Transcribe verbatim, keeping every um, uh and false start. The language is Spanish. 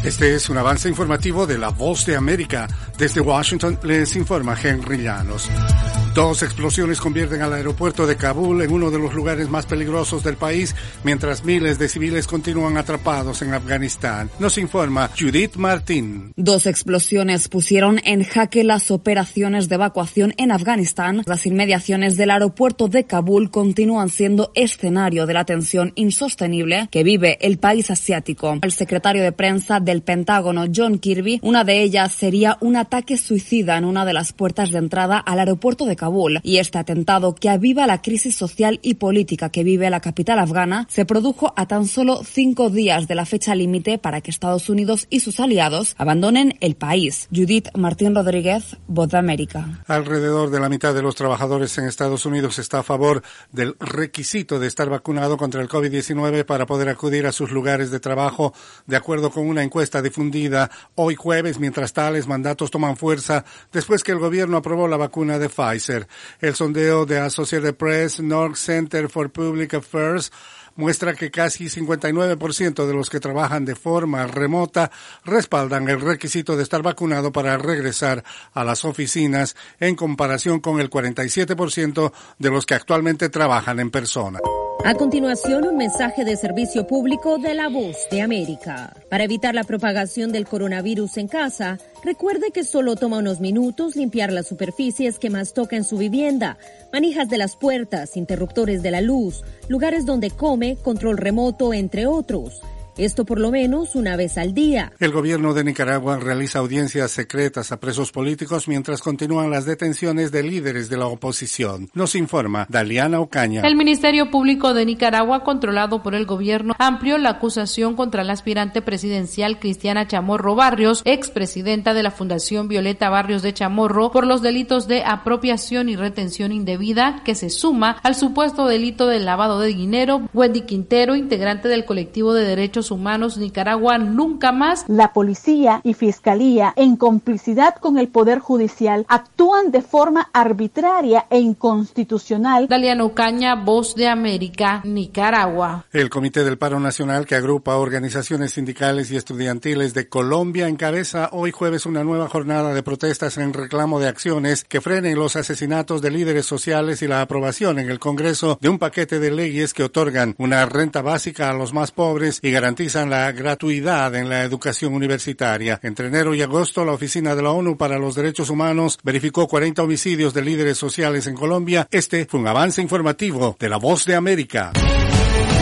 Este es un avance informativo de La Voz de América. Desde Washington les informa Henry Llanos. Dos explosiones convierten al aeropuerto de Kabul en uno de los lugares más peligrosos del país, mientras miles de civiles continúan atrapados en Afganistán. Nos informa Judith Martín. Dos explosiones pusieron en jaque las operaciones de evacuación en Afganistán. Las inmediaciones del aeropuerto de Kabul continúan siendo escenario de la tensión insostenible que vive el país asiático. El secretario de prensa del Pentágono, John Kirby, una de ellas sería un ataque suicida en una de las puertas de entrada al aeropuerto de Kabul. Y este atentado, que aviva la crisis social y política que vive la capital afgana, se produjo a tan solo cinco días de la fecha límite para que Estados Unidos y sus aliados abandonen el país. Judith Martín Rodríguez, Voz de América. Alrededor de la mitad de los trabajadores en Estados Unidos está a favor del requisito de estar vacunado contra el COVID diecinueve para poder acudir a sus lugares de trabajo, de acuerdo con una encuesta difundida hoy jueves, mientras tales mandatos toman fuerza después que el gobierno aprobó la vacuna de Pfizer. El sondeo de Associated Press North Center for Public Affairs muestra que casi cincuenta y nueve por ciento de los que trabajan de forma remota respaldan el requisito de estar vacunado para regresar a las oficinas, en comparación con el cuarenta y siete por ciento de los que actualmente trabajan en persona. A continuación, un mensaje de servicio público de La Voz de América. Para evitar la propagación del coronavirus en casa, recuerde que solo toma unos minutos limpiar las superficies que más toca en su vivienda, manijas de las puertas, interruptores de la luz, lugares donde come, control remoto, entre otros. Esto por lo menos una vez al día. El gobierno de Nicaragua realiza audiencias secretas a presos políticos mientras continúan las detenciones de líderes de la oposición. Nos informa Daliana Ocaña. El Ministerio Público de Nicaragua, controlado por el gobierno, amplió la acusación contra la aspirante presidencial Cristiana Chamorro Barrios, expresidenta de la Fundación Violeta Barrios de Chamorro, por los delitos de apropiación y retención indebida, que se suma al supuesto delito de lavado de dinero. Wendy Quintero, integrante del colectivo de derechos Humanos Nicaragua Nunca Más. La policía y fiscalía, en complicidad con el Poder Judicial, actúan de forma arbitraria e inconstitucional. Daliana Ocaña, Voz de América, Nicaragua. El Comité del Paro Nacional, que agrupa organizaciones sindicales y estudiantiles de Colombia, encabeza hoy jueves una nueva jornada de protestas en reclamo de acciones que frenen los asesinatos de líderes sociales y la aprobación en el Congreso de un paquete de leyes que otorgan una renta básica a los más pobres y garantizan garantizan la gratuidad en la educación universitaria. Entre enero y agosto, la Oficina de la ONU para los Derechos Humanos verificó cuarenta homicidios de líderes sociales en Colombia. Este fue un avance informativo de La Voz de América.